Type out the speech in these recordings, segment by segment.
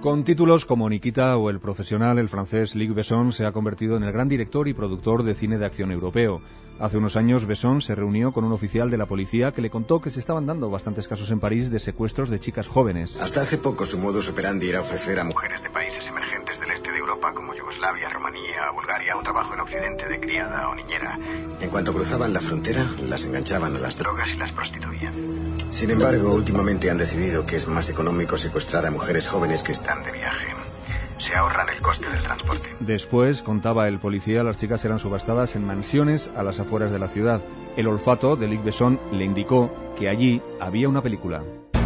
Con títulos como Nikita o El Profesional, el francés Luc Besson se ha convertido en el gran director y productor de cine de acción europeo. Hace unos años, Besson se reunió con un oficial de la policía que le contó que se estaban dando bastantes casos en París de secuestros de chicas jóvenes. Hasta hace poco su modus operandi era ofrecer a mujeres de países emergentes del este de Europa como Yugoslavia, Rumanía, Bulgaria un trabajo en Occidente de criada o niñera. En cuanto cruzaban la frontera, las enganchaban a las drogas y las prostituían. Sin embargo, últimamente han decidido que es más económico secuestrar a mujeres jóvenes que están de viaje. Se ahorran el coste del transporte. Después, contaba el policía, las chicas eran subastadas en mansiones a las afueras de la ciudad. El olfato de Luc Besson le indicó que allí había una película.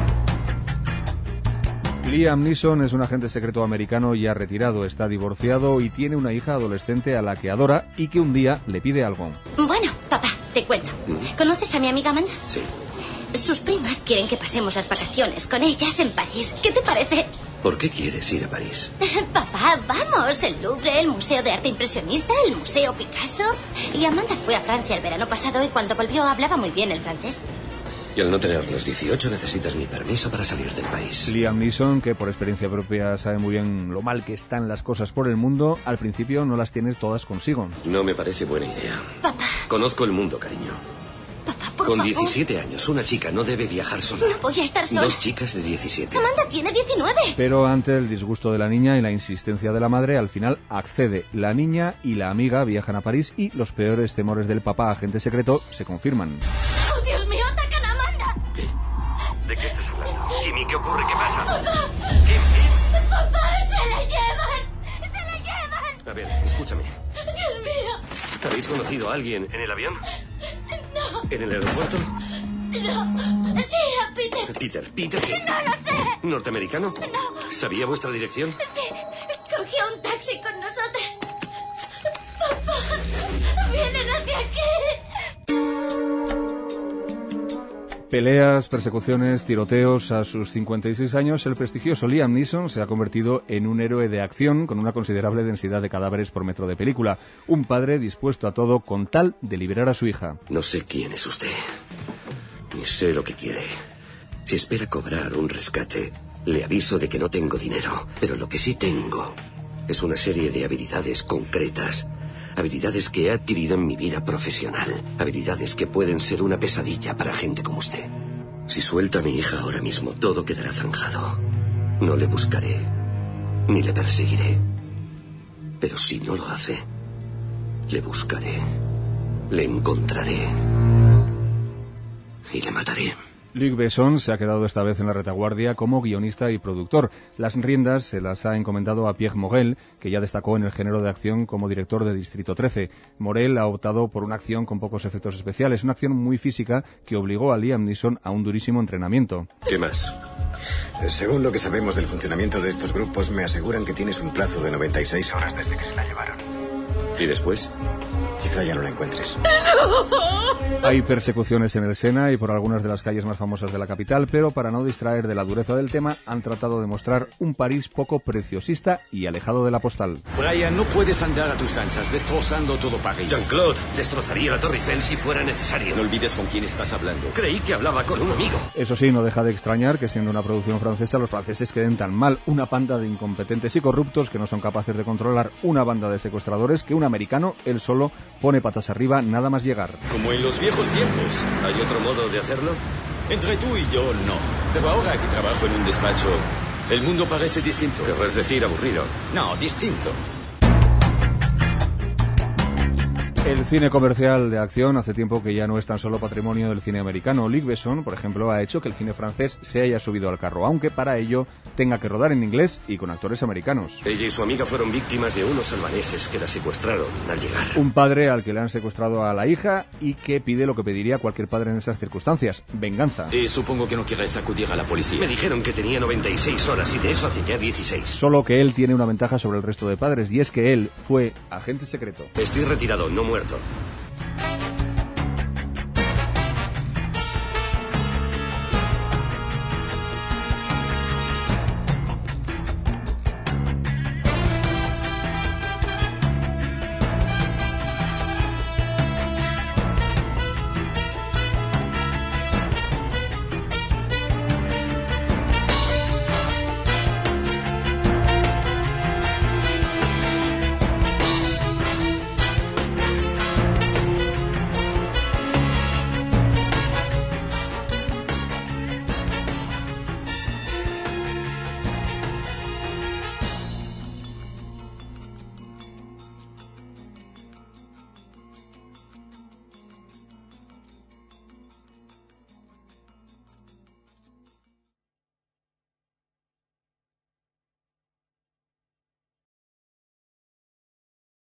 Liam Neeson es un agente secreto americano ya retirado, está divorciado y tiene una hija adolescente a la que adora y que un día le pide algo. Bueno, papá, te cuento. ¿Conoces a mi amiga Amanda? Sí. Sus primas quieren que pasemos las vacaciones con ellas en París. ¿Qué te parece? ¿Por qué quieres ir a París? Papá, vamos. El Louvre, el Museo de Arte Impresionista, el Museo Picasso. Y Amanda fue a Francia el verano pasado y cuando volvió hablaba muy bien el francés. Y al no tener los 18 necesitas mi permiso para salir del país. Liam Neeson, que por experiencia propia sabe muy bien lo mal que están las cosas por el mundo, al principio no las tienes todas consigo. No me parece buena idea. Papá. Conozco el mundo, cariño. Papá, por Con favor. 17 años, una chica no debe viajar sola. No voy a estar sola. 2 chicas de 17. Amanda tiene 19. Pero ante el disgusto de la niña y la insistencia de la madre, al final accede. La niña y la amiga viajan a París y los peores temores del papá agente secreto se confirman. ¡Oh, Dios mío! ¡Atacan a Amanda! ¿De qué estás hablando? Jimmy, ¿qué ocurre? ¿Qué pasa? ¡Papá! Kim. ¡Papá! ¡Se la llevan! ¡Se la llevan! A ver, escúchame. ¡Dios mío! ¿Habéis conocido a alguien ¿En el avión? No. en el aeropuerto? No. Sí, a Peter. ¿Peter qué? No lo sé. ¿Norteamericano? No. ¿Sabía vuestra dirección? Sí. Cogió un taxi con nosotras. Papá. Vienen hacia aquí. Peleas, persecuciones, tiroteos. A sus 56 años, el prestigioso Liam Neeson se ha convertido en un héroe de acción con una considerable densidad de cadáveres por metro de película. Un padre dispuesto a todo con tal de liberar a su hija. No sé quién es usted, ni sé lo que quiere. Si espera cobrar un rescate, le aviso de que no tengo dinero, pero lo que sí tengo es una serie de habilidades concretas. Habilidades que he adquirido en mi vida profesional. Habilidades que pueden ser una pesadilla para gente como usted. Si suelta a mi hija ahora mismo, todo quedará zanjado. No le buscaré, ni le perseguiré. Pero si no lo hace, le buscaré, le encontraré y le mataré. Luc Besson se ha quedado esta vez en la retaguardia como guionista y productor. Las riendas se las ha encomendado a Pierre Morel, que ya destacó en el género de acción como director de Distrito 13. Morel ha optado por una acción con pocos efectos especiales, una acción muy física que obligó a Liam Neeson a un durísimo entrenamiento. ¿Qué más? Según lo que sabemos del funcionamiento de estos grupos, me aseguran que tienes un plazo de 96 horas desde que se la llevaron. ¿Y después? Quizá ya no la encuentres. Hay persecuciones en el Sena y por algunas de las calles más famosas de la capital, pero para no distraer de la dureza del tema, han tratado de mostrar un París poco preciosista y alejado de la postal. Brian, no puedes andar a tus anchas destrozando todo París. Jean-Claude, destrozaría la Torre Eiffel si fuera necesario. No olvides con quién estás hablando. Creí que hablaba con un amigo. Eso sí, no deja de extrañar que siendo una producción francesa, los franceses queden tan mal. Una panda de incompetentes y corruptos que no son capaces de controlar una banda de secuestradores que un americano, él solo, pone patas arriba nada más llegar. Como en los viejos tiempos. ¿Hay otro modo de hacerlo? Entre tú y yo, no. Pero ahora que trabajo en un despacho, el mundo parece distinto. Querrás decir aburrido. No, distinto. El cine comercial de acción hace tiempo que ya no es tan solo patrimonio del cine americano. Luc Besson, por ejemplo, ha hecho que el cine francés se haya subido al carro, aunque para ello tenga que rodar en inglés y con actores americanos. Ella y su amiga fueron víctimas de unos albaneses que la secuestraron al llegar. Un padre al que le han secuestrado a la hija y que pide lo que pediría cualquier padre en esas circunstancias: venganza. Y supongo que no quieres acudir a la policía. Me dijeron que tenía 96 horas y de eso hace ya 16. Solo que él tiene una ventaja sobre el resto de padres y es que él fue agente secreto. Estoy retirado, no muerto.